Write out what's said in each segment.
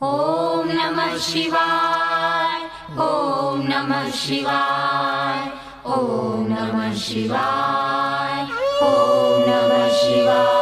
ओम नमः शिवाय, ओम नमः शिवाय, ओम नमः शिवाय, ओम नमः शिवाय।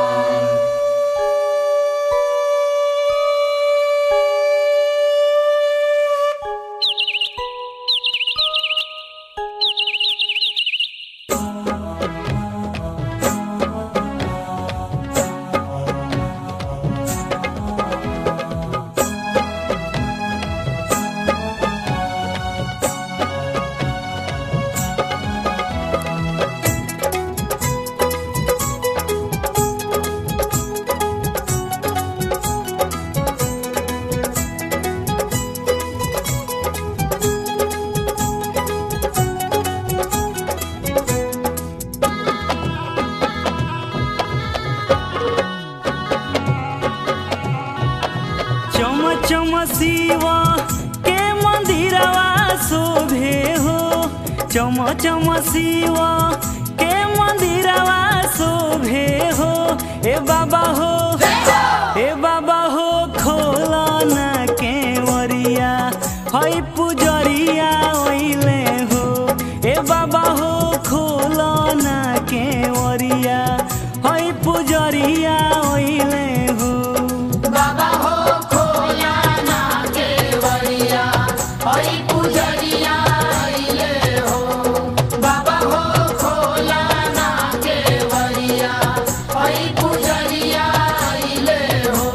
चम शिव के मंदिरवा शोभे हो, चम चम शिव के मंदिरवा शोभे हो। ए बाबा हो, ए बाबा हो, खोला न केवरिया हई पुजरिया ओइले हो। ए बाबा हो, खोला न केवरिया हई पुजरिया ओइले हो। बाबा हो हई पुजरिया आइले हो, बाबा हो खोला ना केवरिया हई पुजरिया आइले हो।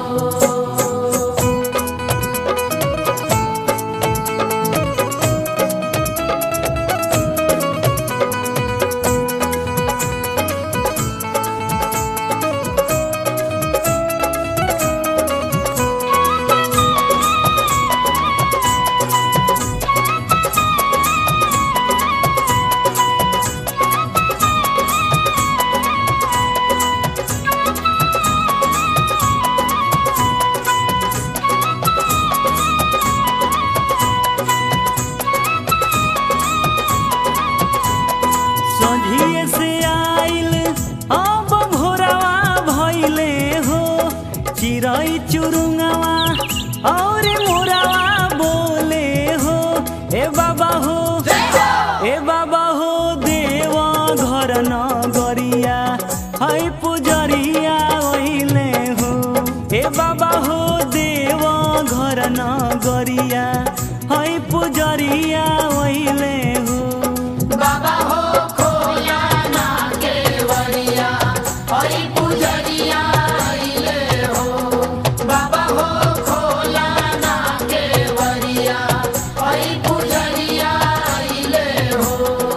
संझिए से आइल अब भोरवा भइले हो, चिरई चुरुंगवा और मोरवा बोले हो। ए बाबा हो, ए बाबा हो, देवा घर नगरिया हई पुजरिया ओइले हो। ए बाबा हो, देवा घर नगरिया हई पुजरिया ओइले हो। बाबा हो खोला ना केवरिया हई पुजरिया आइले हो, बाबा हो खोला ना केवरिया हई पुजरिया आइले हो।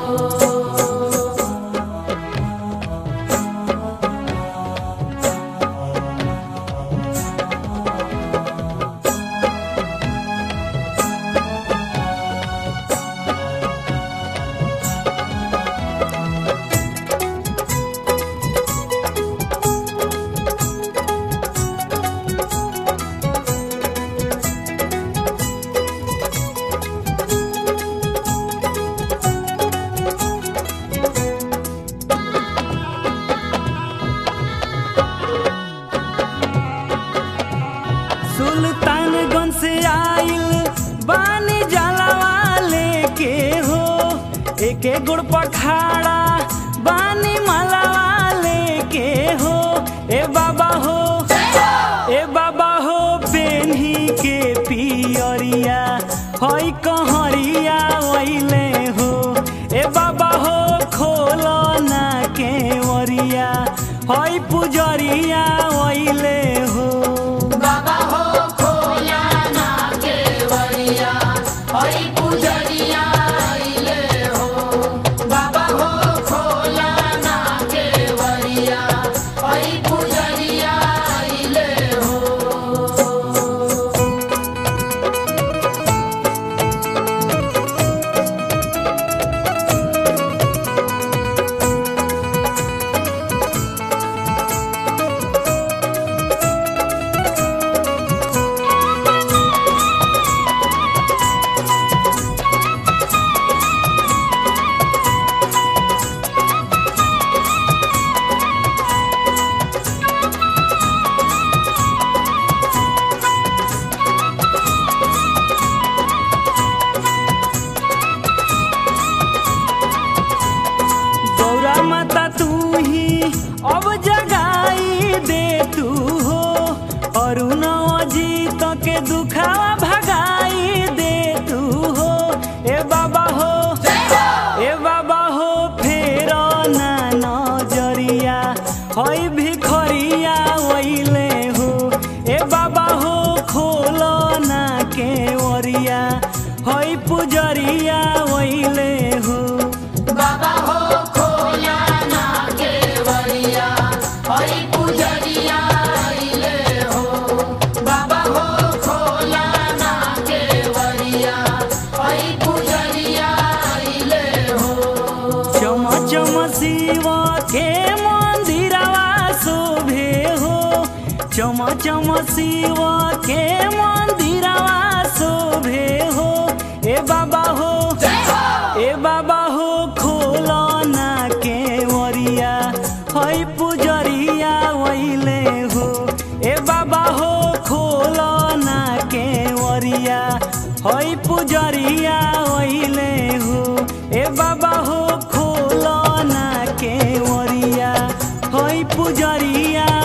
सुल्तानगंज से आइल बानी जलवा लेके हो, एके गुड़ पखाड़ा बानी मलवा लेके हो। ए बाबा हो, ए बाबा हो, पेन्ही के पियरिया हई कहरिया ओइले हो। ए बाबा हो, खोला ना केवरिया हई पुजरिया ओइले हो। बाबा हो खोला ना केवरिया हई पुजरिया आइले हो, बाबा हो खोला ना केवरिया हई पुजरिया आइले हो। के दुखावा भगाई दे तू हो ए बाबा हो ए बाबा हो फेर ना नजरिया होई भिखरिया वैले हो ए बाबा हो खोल ना के ओरिया होई पुजरिया वैले हो बाबा हो खोला ना केवड़िया होई पुजरिया आइले हो बाबा हो खोला ना केवड़िया होई पुजरिया आइले हो चम चम शिव के मंदिरवा शोभे हो चम चम शिव के मंदिरवा शोभे हो ए बाबा हो ए बाबा हो खोल ना के ओरिया होई पुजरिया वैले हो ए बाबा हो खोल ना के ओरिया होई पुजरिया वैले हो ए बाबा हो खोल ना के ओरिया होई पुजरिया